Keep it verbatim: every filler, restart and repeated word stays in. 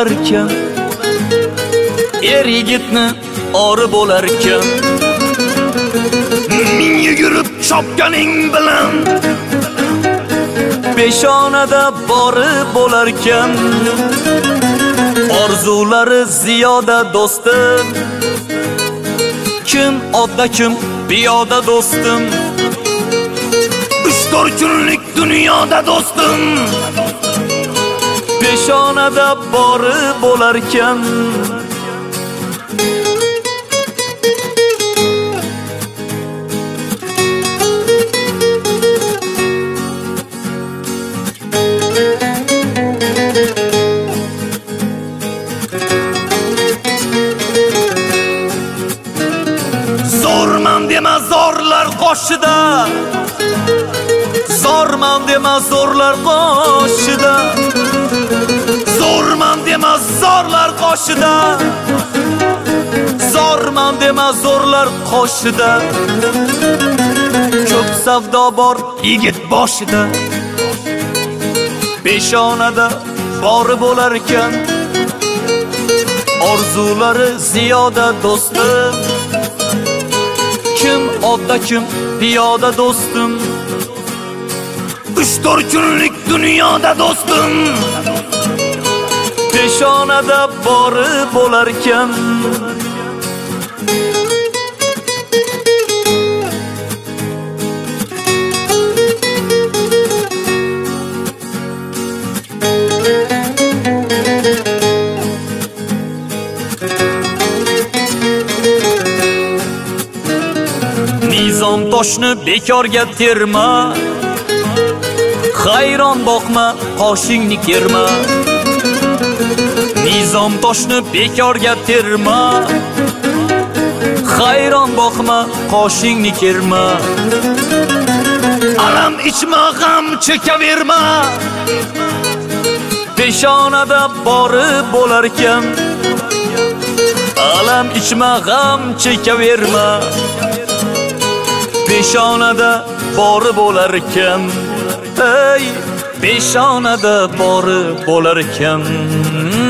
bo'larkan, er yigitni ori bo'larkan. Ming yugurib chopganing bilan peshonada bori bo'larkan. Orzulari ziyoda do'stim, kim odda kim piyoda do'stim. uch to'rt kunlik dunyoda do'stim, peshonada bori bo'larkan. Zo'rman dema zorlar qoshida, Zorman dema zo'rlar qoshida, zo'rman dema zorlar qoshida, Zorman dema zo'rlar qoshida. Ko'p savdo bor yigit boshida, peshonada bori bo'larkan. Orzulari ziyoda do'stim, kim odda kim piyoda do'stim. uch to'rt kunlik dunyoda do'stim, peshonada bori bo'larkan. Nizom toshni bekorga terma, hayron boqma qoshingni kerma. Nizom toshni bekorga terma, hayron boqma qoshingni kerma. alam ichma g'am chekaverma, peshonada bori bo'larkan. Alam ichma g'am chekaverma, peshonada bori bo'larkan. Ey, peshonada bori bo'larkan.